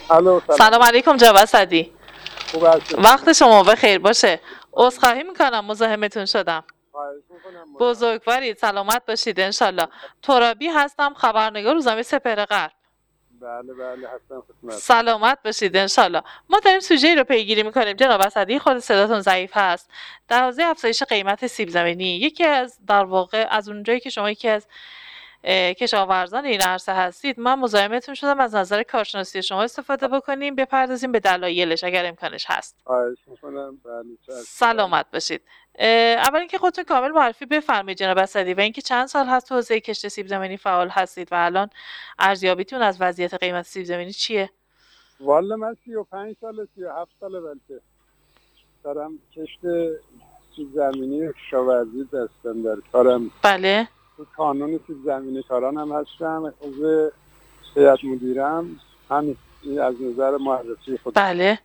الو سلام علیکم جناب اسدی. خوب هستید؟ وقت شما بخیر باشه. عذرخواهی میکنم مزاحمتون شدم. خواهش میکنم. بزرگوارید، سلامت باشید انشالله. ترابی هستم، خبرنگار روزنامه سپهر غرب. بله هستم خدمت. سلامت باشید انشالله. ما داریم سوژه‌ای رو پیگیری میکنیم جناب اسدی، خود صداتون ضعیف هست. در حوزه افزایش قیمت سیب زمینی، یکی از در واقع از اونجایی که شما یکی از کشاورزان این عرصه هستید، من مزاحمتون شدم از نظر کارشناسی شما استفاده بکنیم، بپردازیم به دلایلش اگر امکانش هست. خواهش میکنم. بله سلامت باشید. اول اینکه خودتون کامل معرفی بفرمایید جناب اسدی و اینکه چند سال هست تو حوزه کشت سیب زمینی فعال هستید و الان ارزیابیتون از وضعیت قیمت سیب زمینی چیه؟ والا من 35 سال 37 ساله بلکه دارم کشت سیب زمینی و کشاورزی دستم در کارم. بله. تو کانون سیب زمینی کاران هم هستم، عضو هیئت مدیرم، همین از نظر معرفی خود. بله.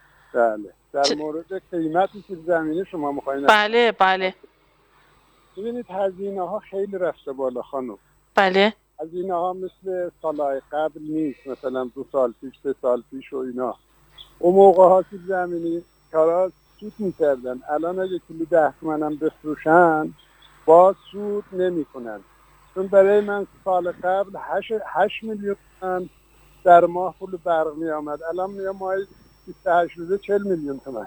در مورد قیمت سیب زمینی شما میخواین؟ بله. ببینید هزینه ها خیلی رفته بالا خانم. بله. هزینه ها مثل سالهای قبل نیست، مثلا 2 سال پیش 3 سال پیش و اینا. اون موقع ها سیب زمینی کارا سود میکردن، الان اگه کیلو 10 تومن هم بفروشن باز سود نمیکنن. چون برای من سال قبل 8 میلیون تومن در ماه پول برق می آمد، الان میام ماه 28 روزه 40 میلیون تومن،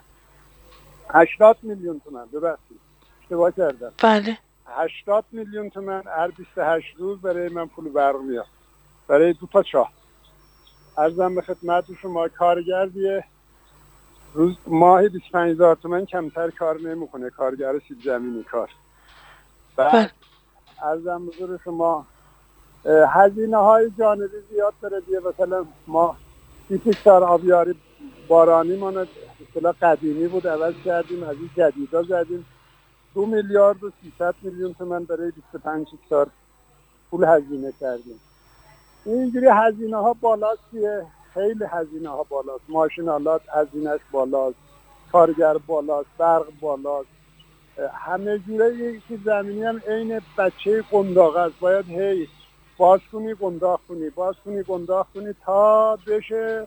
80 میلیون تومن. ببخشید اشتباه کردم. بله. 80 میلیون تومن هر 28 روز برای من پول برق میاد، برای 2 تا چاه. عرضم به خدمت شما کارگردیه روز ماهی 25,000 تومن کمتر کار نمیکنه، کارگر سیب زمینی کار. بعد عرضم به شما هزینه های جانبی زیاد داره دیگه. مثلا ما 26 آبیاری بارانی ماند، اصطلاح قدیمی بود، عوض کردیم، از این جدیدا زدیم. 2 میلیارد و 300 میلیون تومن برای 25 هکتار پول هزینه کردیم. اینجوری هزینه ها بالاست، خیلی هزینه ها بالاست. ماشینالات هزینهش بالاست، کارگر بالاست، برق بالاست، همه جوره. یکی زمینی هم عین بچه قنداق است، باید هی باز کنی قنداق کنی تا بشه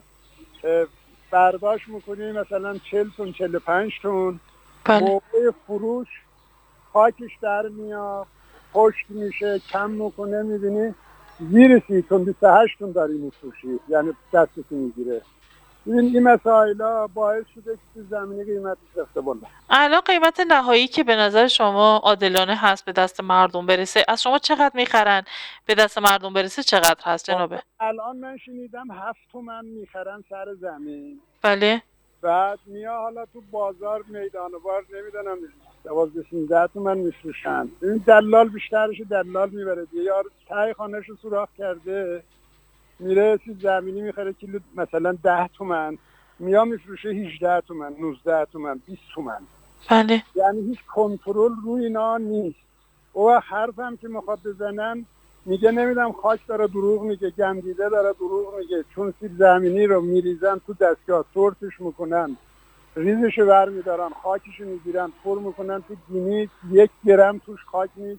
برداشت میکنی، مثلا 40 تن 45 تن. موقع فروش خاکش در میاد، خشک میشه، کم میکنه، میبینی زیر 30 تن 28 تن داری میفروشی، یعنی دستت میگیره. این مسائل باعث شده که زمینی قیمتش رفته بالا. الان قیمت نهایی که به نظر شما عادلانه هست به دست مردم برسه، از شما چقدر میخرن؟ به دست مردم برسه چقدر هست جنابه؟ الان من شنیدم 7 تومن میخرن سر زمین. بله. بعد میا حالا تو بازار میدان بار نمیدونم 12-13 تومن میفروشن. این دلال بیشترش دلال میبره دیگه. یارو تای خانه‌شو سوراخ کرده میره سیب زمینی میخره کیلو مثلا 10 تومن، میا میفروشه 18 تومن 19 تومن 20 تومن. بله. یعنی هیچ کنترل روی اینا نیست. او حرفم که میخواد بزنن میگه نمیدونم خاک داره دروغ میگه، گندیده داره دروغ میگه، چون سیب زمینی رو میریزن تو دستگاه سورتش میکنن، ریزشو برمیدارن، خاکشو میگیرن پر میکنن تو گینی، 1 گرم توش خاک نیست.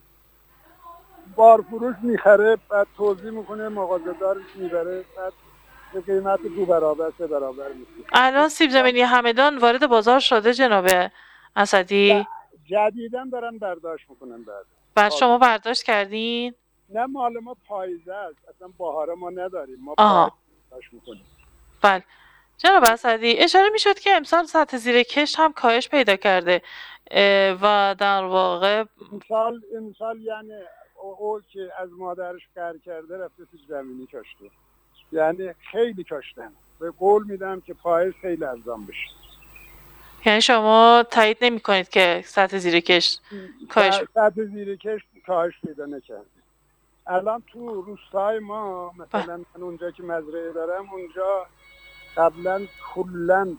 بارفروش میخره، بعد توزیع میکنه، مغازه‌دارش میبره، بعد به قیمت 2 برابر 3 برابر میشه. الان سیب زمینی همدان وارد بازار شده جناب اسدی؟ جدیدن دارن برداشت میکنن. بعد شما برداشت کردین؟ نه مال ما پاییزه است، اصلا بهاره ما نداریم، ما پاییزه برداشت میکنیم. بله. جناب اسدی اشاره میشد که امسال سطح زیر کشت هم کاهش پیدا کرده و در واقع امسال یعنی او که از مادرش قهر کرده رفته سیب زمینی کاشته، یعنی خیلی کاشتن. به قول میدم که پاییز خیلی ارزان بشه. یعنی شما تایید نمی کنید که سطح زیر کشت کاهش پیدا نکرده. الان تو روستای ما مثلا من اونجا که مزرعه دارم، اونجا قبلا کلن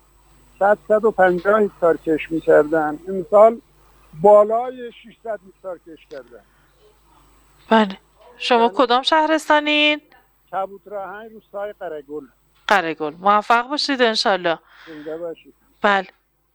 150 هکتار کش میکردن، امسال بالای 600 هکتار کش کردن. بله. شما کدام شهرستانین؟ کبوتراهنگ، روستای قره‌گل. موفق باشید انشالله. زنده باشید. بله.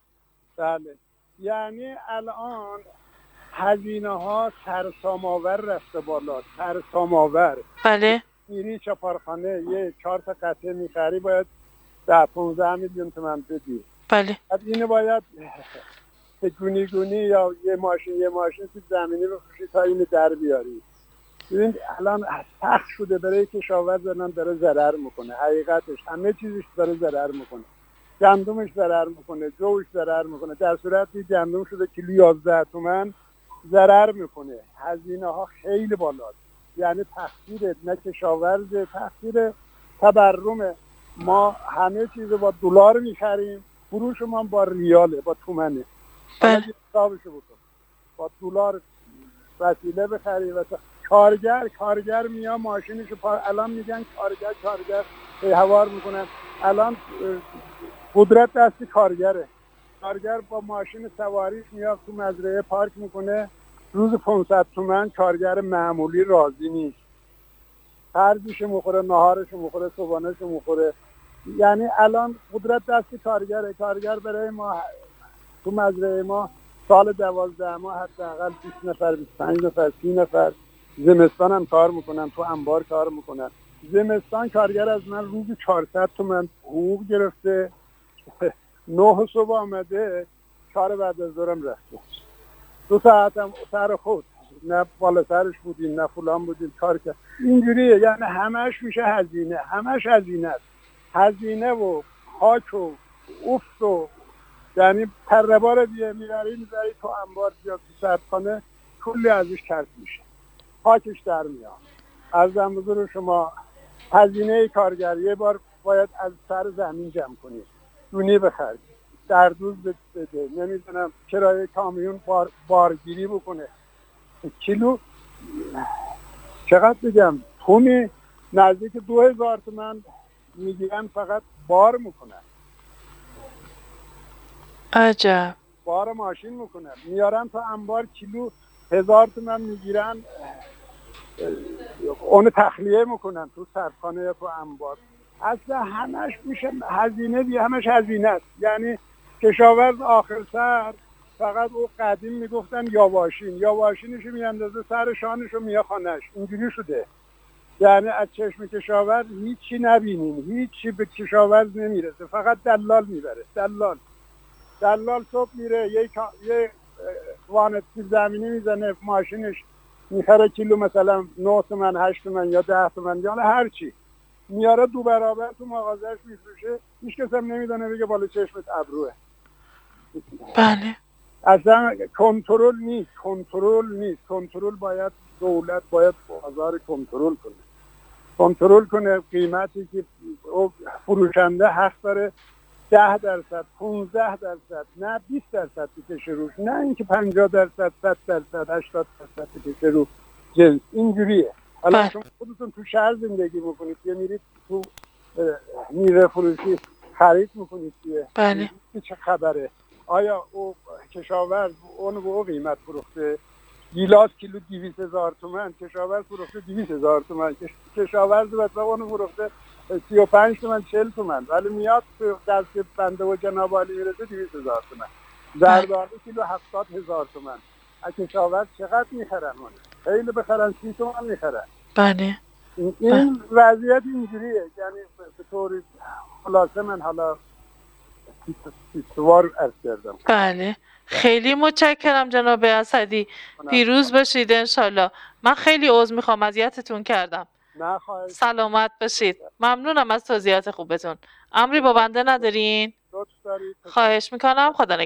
یعنی الان هزینه ها سرسام‌آور رفته بالا، سرسام‌آور. بله. میری چپارخانه 4 تا قطعه میخری، باید 10-15 میلیون تومان بدی. بله بعد اینو باید به گونی یا یه ماشین تو زمینی بفروشی تا اینو در بیاری. ببین الان سخت شده برای کشاورز، داره ضرر میکنه. حقیقتش همه چیزش داره ضرر میکنه. گندمش ضرر میکنه، جوش ضرر میکنه. در صورتی گندم شده کیلو 11 تومان ضرر میکنه. هزینه ها خیلی بالاست. یعنی تقصیر نه کشاورز، تقصیر تورم. ما همه چیزو با دلار میخریم، فروش ما با ریاله، با تومنه. حالا بله حسابشو بکن، با دلار وسیله بخری و کارگر میاد ماشینشو الان میگن کارگر هوار میکنن. الان قدرت دست کارگره. کارگر با ماشین سواریش میاد تو مزرعه پارک میکنه، روز 500 تومن. کارگر معمولی راضی نیست. خرجش میخوره، ناهارش میخوره، صبحانهش میخوره. یعنی الان قدرت دست کارگره. کارگر برای ما تو مزرعه ما سال 12 ماه حداقل 20 نفر، 25 نفر، 30 نفر زمستان هم کار میکنن، تو انبار کار میکنن. زمستان کارگر از من روزی 400 تومن حقوق گرفته. 9 صبح آمده، 4 بعد از ظهرم رفته. 2 ساعت هم سر خود، نه بالا سرش بودیم نه فلان بودیم، کار کرد. اینجوریه. یعنی همش میشه هزینه، همش هزینه است. هزینه و خاک و افت و یعنی تربار دیگه میبری تو انبار یا تو سردخانه، کلی ازش کسب میشه، خاکش در میاد. عرضم حضور شما هزینه کارگر یه بار باید از سر زمین جمع کنید، دونی بخرید، دردوز بده، نمیدونم کرایه کامیون بارگیری بکنه. کیلو چقدر بگم تومی نزدیک 2000 تومان میگیرن، فقط بار میکنن، عجب. بار ماشین میکنن، میارن تا انبار کیلو 1000 تومان میگیرن، اونو تخلیه میکنن تو سردخانه یا تو انبار. اصلا همش میشه هزینه دیگه، همش هزینه است. یعنی کشاورز آخر سر فقط او قدیم میگفتن یاواشینشو میاندازه سر شانشو میاد خانهش. اینجوری شده. یعنی از چشم کشاورز هیچی نبینیم، هیچی به کشاورز نمیرسه، فقط دلال میبره. دلال صبح میره یه وانت زمینی میزنه ماشینش، میخره کیلو مثلا 9 تومن 8 تومن یا 10 تومن یا هر چی، میاره 2 برابر تو مغازهش میفروشه. هیچ کس هم نمیدونه بگه بالا چشمت ابروه. بله اصلا کنترل نیست. کنترل باید دولت باید بازار کنترل کنه. قیمتی که فروشنده حق داره 10%، 15%، نه 20% بکشه روش، نه اینکه 50%، 100%، 80% بکشه رو جنس. اینجوریه. حالا شما خودتون تو شهر زندگی میکنید، یا میرید تو میوه فروشی خرید میکنید دیگه. بله چه خبره؟ آیا او کشاورز اون به او قیمت فروخته؟ گیلاس کیلو 200,000 تومان، کشاورز فروخته 200,000 تومان. کشاورز مثلا اون فروخته 35 تومن 40 تومن، ولی میاد تو دست بنده و جناب عالی میرسه 200,000 تومن. زردآلو کیلو 70,000 تومن. از کشاورز چقدر میخرن؟ خیلی بخرن 30 تومن میخرن. بله این وضعیت اینجوریه. یعنی به طوری خلاصه من حالا سوار عرض کردم. بله خیلی متشکرم جناب اسدی. پیروز باشید انشالله. من خیلی عذر میخوام اذیتتون کردم. نه خواهش. سلامت باشید. ممنونم از توضیحات خوبتون. امری با بنده ندارین؟ لطف دارید. خواهش میکنم. خدا نگهدار.